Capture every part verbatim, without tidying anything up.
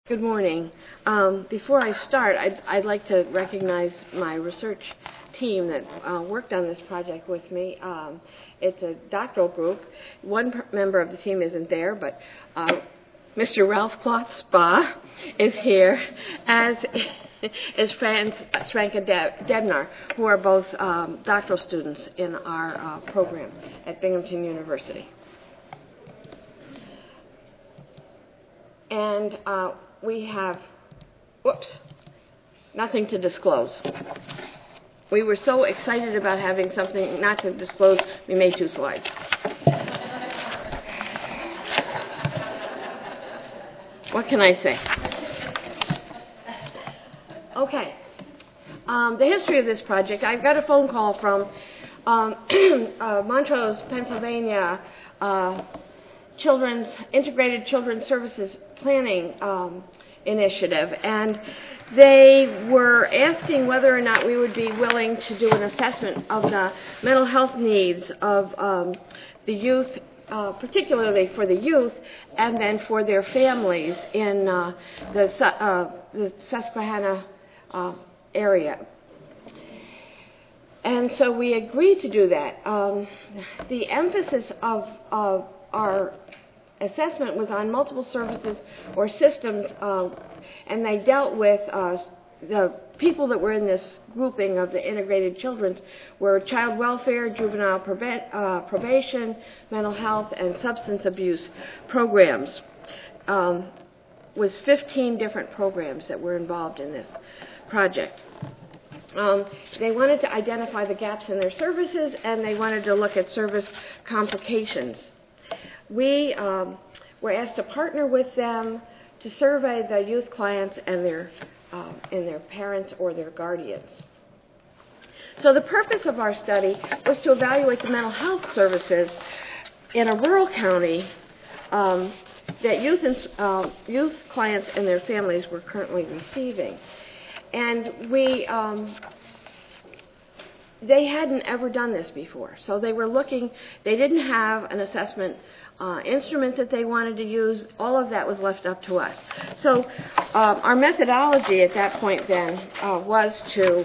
Good morning. Um, before I start, I'd, I'd like to recognize my research team that uh, worked on this project with me. Um, it's a doctoral group. One per- member of the team isn't there, but uh, Mister Ralph Klotzspa is here, as is Franz Stranka Debnar, who are both um, doctoral students in our uh, program at Binghamton University. And uh, we have, whoops, nothing to disclose. We were so excited about having something not to disclose, we made two slides. What can I say? Okay. Um, the history of this project, I got a phone call from um, uh, Montrose, Pennsylvania, uh, Children's Integrated Children's Services Planning um, Initiative, and they were asking whether or not we would be willing to do an assessment of the mental health needs of um, the youth, uh, particularly for the youth, and then for their families in uh, the, uh, the Susquehanna uh, area. And so we agreed to do that. Um, the emphasis of, of our assessment was on multiple services or systems, uh, and they dealt with uh, the people that were in this grouping of the integrated children's were child welfare, juvenile probe- uh, probation, mental health, and substance abuse programs. Um, was fifteen different programs that were involved in this project. Um, they wanted to identify the gaps in their services, and they wanted to look at service complications. We um, were asked to partner with them to survey the youth clients and their uh, and their parents or their guardians. So the purpose of our study was to evaluate the mental health services in a rural county um, that youth and, uh, youth clients and their families were currently receiving. And we um, they hadn't ever done this before. So they were looking, they didn't have an assessment uh, instrument that they wanted to use. All of that was left up to us. So uh, our methodology at that point then uh, was to,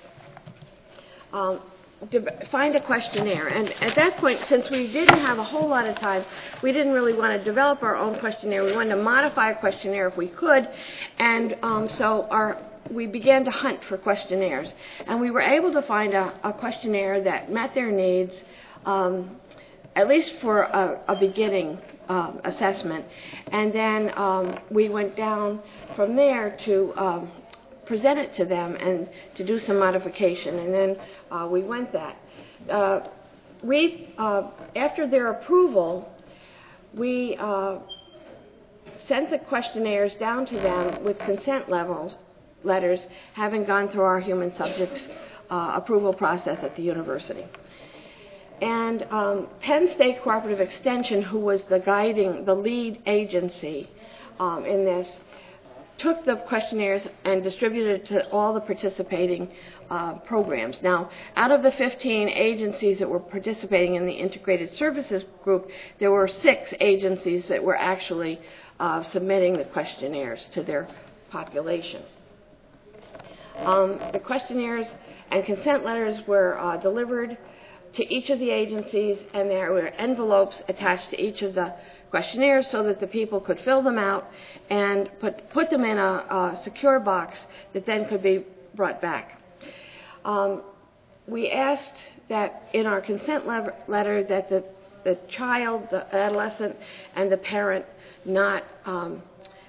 um, to find a questionnaire. And at that point, since we didn't have a whole lot of time, we didn't really want to develop our own questionnaire. We wanted to modify a questionnaire if we could. And um, so our we began to hunt for questionnaires, and we were able to find a, a questionnaire that met their needs, um, at least for a, a beginning uh, assessment. And then um, we went down from there to um, present it to them and to do some modification, and then uh, we went that. Uh, we, uh, after their approval, we uh, sent the questionnaires down to them with consent levels letters, having gone through our human subjects uh, approval process at the university. And um, Penn State Cooperative Extension, who was the guiding, the lead agency um, in this, took the questionnaires and distributed it to all the participating uh, programs. Now, out of the fifteen agencies that were participating in the Integrated Services Group, there were six agencies that were actually uh, submitting the questionnaires to their population. Um, the questionnaires and consent letters were uh, delivered to each of the agencies, and there were envelopes attached to each of the questionnaires so that the people could fill them out and put, put them in a, a secure box that then could be brought back. Um, we asked that in our consent le- letter that the, the child, the adolescent, and the parent not um,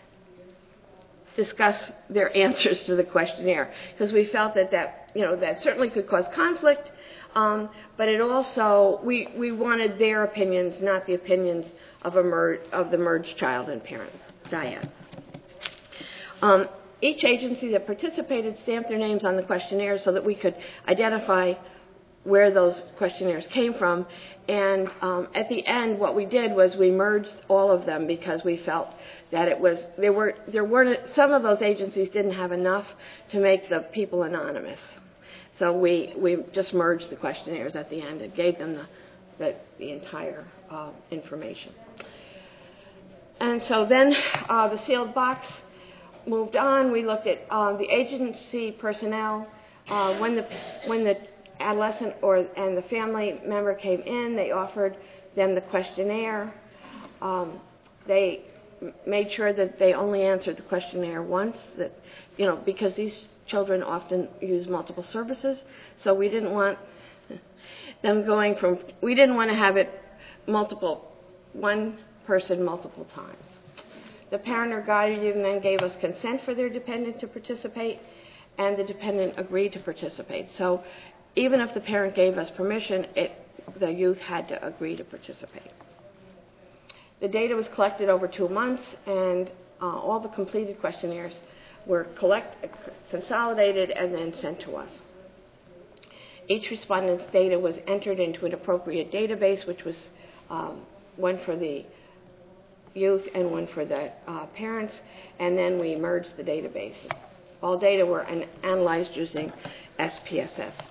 discuss their answers to the questionnaire, because we felt that that you know that certainly could cause conflict, um, but it also we we wanted their opinions, not the opinions of a mer- of the merged child and parent dyad. Um, each agency that participated stamped their names on the questionnaire so that we could identify where those questionnaires came from. And um, at the end, what we did was we merged all of them because we felt that it was there were there weren't some of those agencies didn't have enough to make the people anonymous. So we we just merged the questionnaires at the end and gave them the the, the entire uh, information. And so then uh, the sealed box moved on, we looked at uh, the agency personnel. Uh, when the when the adolescent or and the family member came in, they offered them the questionnaire. Um, they made sure that they only answered the questionnaire once. That you know, because these children often use multiple services, so we didn't want them going from. We didn't want to have it multiple, one person multiple times. The parent or guardian then gave us consent for their dependent to participate, and the dependent agreed to participate. So even if the parent gave us permission, it, the youth had to agree to participate. The data was collected over two months, and uh, all the completed questionnaires were collect, consolidated and then sent to us. Each respondent's data was entered into an appropriate database, which was um, one for the youth and one for the uh, parents, and then we merged the databases. All data were an- analyzed using S P S S.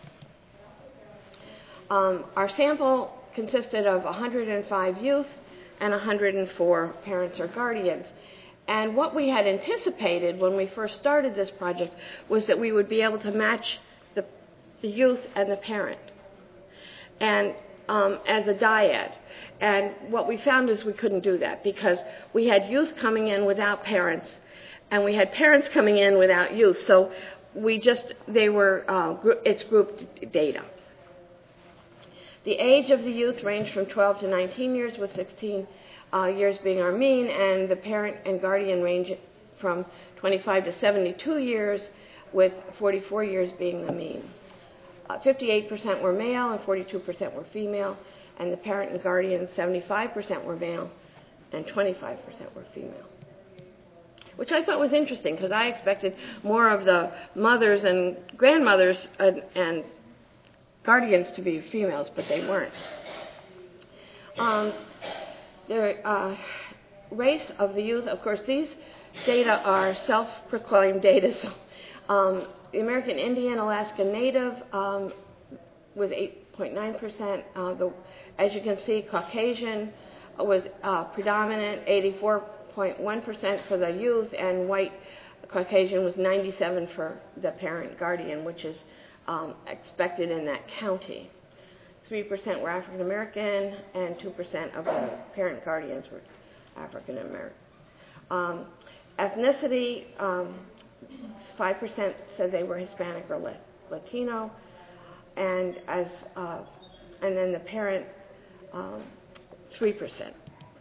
Um, our sample consisted of one hundred five youth and one hundred four parents or guardians. And what we had anticipated when we first started this project was that we would be able to match the, the youth and the parent and um, as a dyad. And what we found is we couldn't do that because we had youth coming in without parents and we had parents coming in without youth. So we just, they were, uh, gr- it's grouped data. The age of the youth ranged from twelve to nineteen years, with sixteen uh, years being our mean, and the parent and guardian range from twenty-five to seventy-two years, with forty-four years being the mean. Uh, fifty-eight percent were male and forty-two percent were female, and the parent and guardian, seventy-five percent were male and twenty-five percent were female. Which I thought was interesting because I expected more of the mothers and grandmothers and, and guardians to be females, but they weren't. Um, the uh, race of the youth, of course, these data are self-proclaimed data. So, um, the American Indian, Alaska Native um, was eight point nine percent. Uh, the, as you can see, Caucasian was uh, predominant, eighty-four point one percent for the youth, and white Caucasian was ninety-seven for the parent guardian, which is Um, expected in that county. three percent were African American and two percent of the parent guardians were African American. Um, ethnicity, um, five percent said they were Hispanic or Latino, and as uh, and then the parent, um, three percent.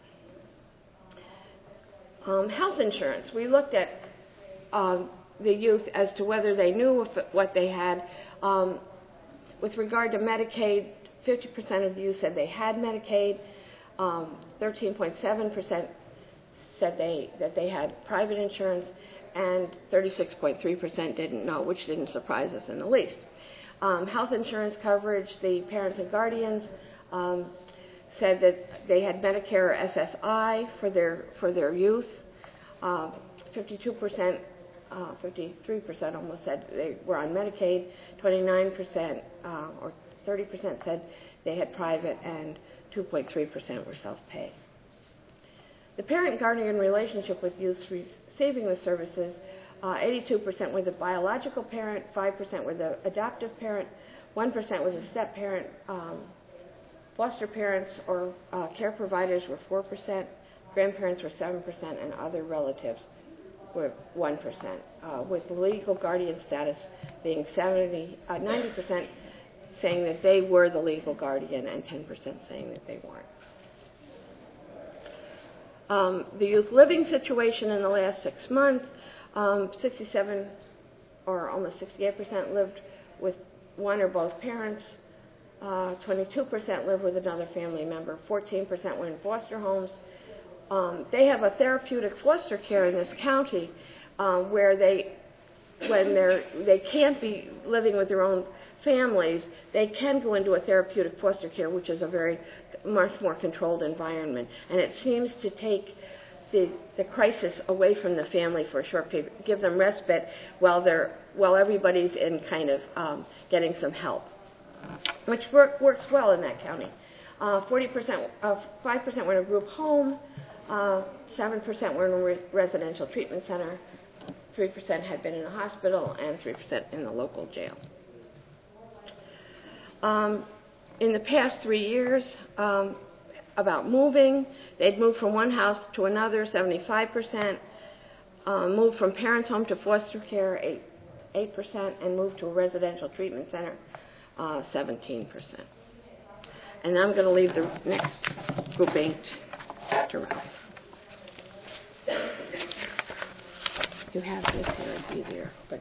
Um, health insurance, we looked at um, the youth as to whether they knew if, what they had. Um, with regard to Medicaid, fifty percent of the youth said they had Medicaid. Um, thirteen point seven percent said they that they had private insurance, and thirty-six point three percent didn't know, which didn't surprise us in the least. Um, health insurance coverage, the parents and guardians um, said that they had Medicare or S S I for their for their youth. Uh, fifty-two percent. Uh, fifty-three percent almost said they were on Medicaid, twenty-nine percent uh, or thirty percent said they had private, and two point three percent were self-pay. The parent-guardian relationship with youth receiving the services, uh, eighty-two percent were the biological parent, five percent were the adoptive parent, one percent was a step-parent, um, foster parents or uh, care providers were four percent, grandparents were seven percent, and other relatives were one percent, uh, with legal guardian status being seventy, uh, ninety percent saying that they were the legal guardian and ten percent saying that they weren't. Um, the youth living situation in the last six months, um, sixty-seven or almost sixty-eight percent lived with one or both parents, uh, twenty-two percent lived with another family member, fourteen percent were in foster homes. Um, they have a therapeutic foster care in this county uh, where they, when they're, they can't be living with their own families, they can go into a therapeutic foster care, which is a very much more controlled environment. And it seems to take the, the crisis away from the family for a short period, give them respite while they're while everybody's in kind of um, getting some help, which work, works well in that county. Uh, forty percent, uh, five percent were in a group home. Uh, seven percent were in a re- residential treatment center, three percent had been in a hospital, and three percent in the local jail. Um, in the past three years, um, about moving, they'd moved from one house to another, seventy-five percent, uh, moved from parents' home to foster care, eight, eight percent, and moved to a residential treatment center, uh, seventeen percent. And I'm going to leave the next grouping to Ralph. You have this here, it's easier, but...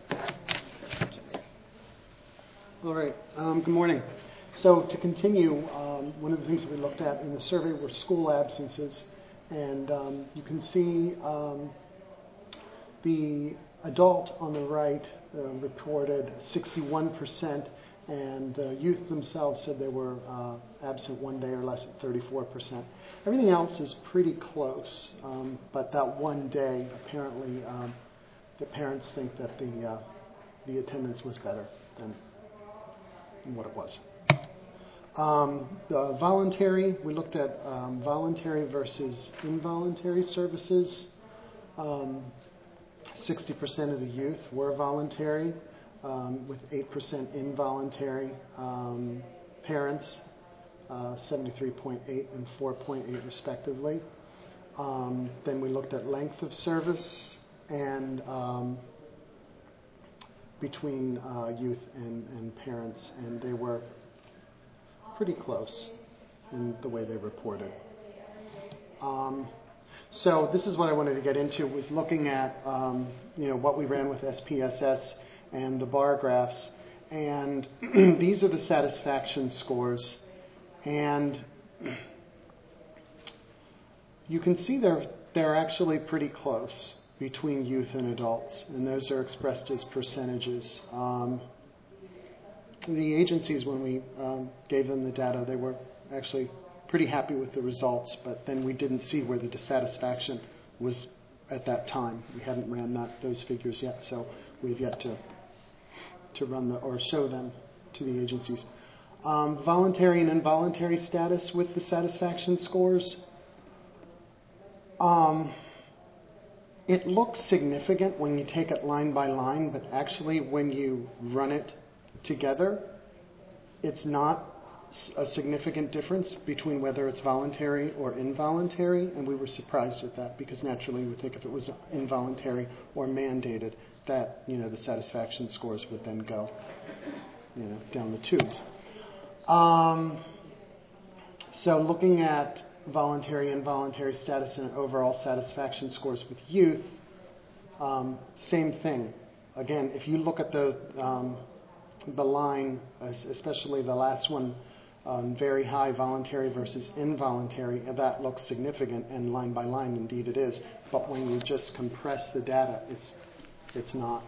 All right, um, good morning. So to continue, um, one of the things that we looked at in the survey were school absences, and um, you can see um, the adult on the right uh, reported sixty-one percent, and uh, youth themselves said they were uh, absent one day or less at thirty-four percent. Everything else is pretty close, um, but that one day, apparently, um, the parents think that the uh, the attendance was better than, than what it was. Um, the voluntary, we looked at um, voluntary versus involuntary services. Um, sixty percent of the youth were voluntary, um, with eight percent involuntary. Um, parents, uh, seventy-three point eight and four point eight respectively. Um, then we looked at length of service and um, between uh, youth and, and parents, and they were pretty close in the way they reported. Um, so this is what I wanted to get into, was looking at um, you know, what we ran with S P S S and the bar graphs, and these are the satisfaction scores, and you can see they're they're actually pretty close between youth and adults, and those are expressed as percentages. Um, the agencies, when we um, gave them the data, they were actually pretty happy with the results, but then we didn't see where the dissatisfaction was at that time. We hadn't ran that, those figures yet, so we've yet to to run the, or show them to the agencies. Um, voluntary and involuntary status with the satisfaction scores. Um, it looks significant when you take it line by line, but actually when you run it together, it's not a significant difference between whether it's voluntary or involuntary, and we were surprised at that, because naturally we would think if it was involuntary or mandated, that, you know, the satisfaction scores would then go, you know, down the tubes. Um, so looking at voluntary and involuntary status and overall satisfaction scores with youth, um, same thing. Again, if you look at the um, the line, especially the last one, um, very high voluntary versus involuntary, that looks significant, and line by line, indeed it is. But when you just compress the data, it's it's not.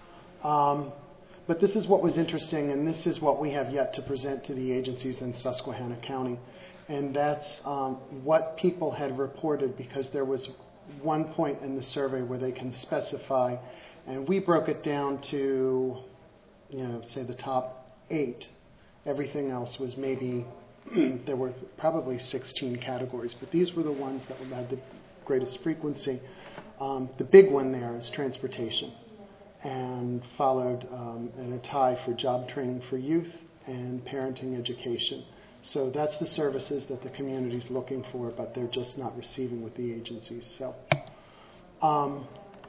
Um, but this is what was interesting, and this is what we have yet to present to the agencies in Susquehanna County, and that's um, what people had reported, because there was one point in the survey where they can specify, and we broke it down to, you know, say the top eight. Everything else was maybe, there were probably sixteen categories, but these were the ones that had the greatest frequency. Um, the big one there is transportation, and followed um, in a tie for job training for youth and parenting education. So that's the services that the community's looking for, but they're just not receiving with the agencies. So, um,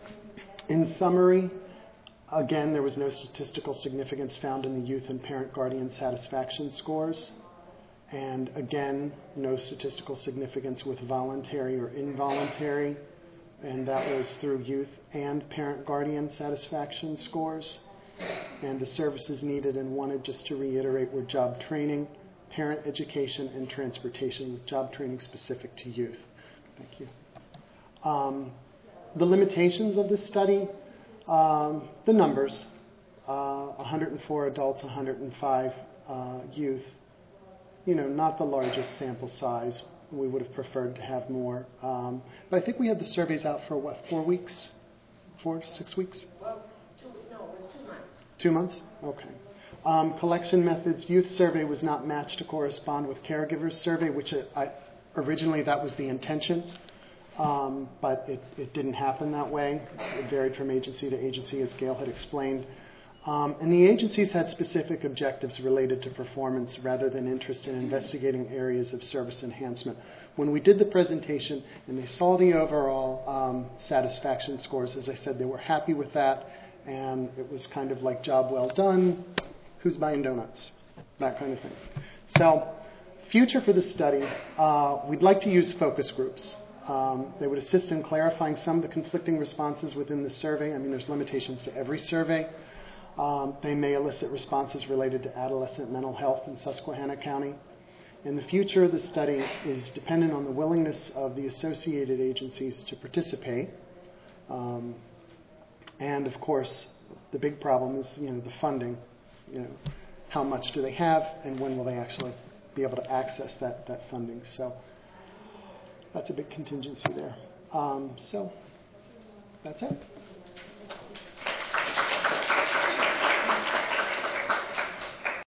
in summary, again, there was no statistical significance found in the youth and parent guardian satisfaction scores. And again, no statistical significance with voluntary or involuntary. And that was through youth and parent guardian satisfaction scores. And the services needed and wanted, just to reiterate, were job training, parent education, and transportation, with job training specific to youth. Thank you. Um, the limitations of this study. Um, the numbers, uh, one hundred four adults, one hundred five uh, youth, you know, not the largest sample size. We would have preferred to have more. Um, but I think we had the surveys out for, what, four weeks? Four, six weeks? Well, two, no, it was two months. Two months? Okay. Um, collection methods, youth survey was not matched to correspond with caregivers survey, which I, originally that was the intention. um, but it, it didn't happen that way. It varied from agency to agency, as Gail had explained. Um, and the agencies had specific objectives related to performance rather than interest in investigating areas of service enhancement. When we did the presentation and they saw the overall um, satisfaction scores, as I said, they were happy with that, and it was kind of like, job well done, who's buying donuts, that kind of thing. So, future for the study, uh, we'd like to use focus groups. Um, they would assist in clarifying some of the conflicting responses within the survey. I mean, there's limitations to every survey. Um, they may elicit responses related to adolescent mental health in Susquehanna County. And the future of the study is dependent on the willingness of the associated agencies to participate. Um, and, of course, the big problem is, you know, the funding. You know, how much do they have, and when will they actually be able to access that, that funding? So that's a big contingency there. Um, so that's it.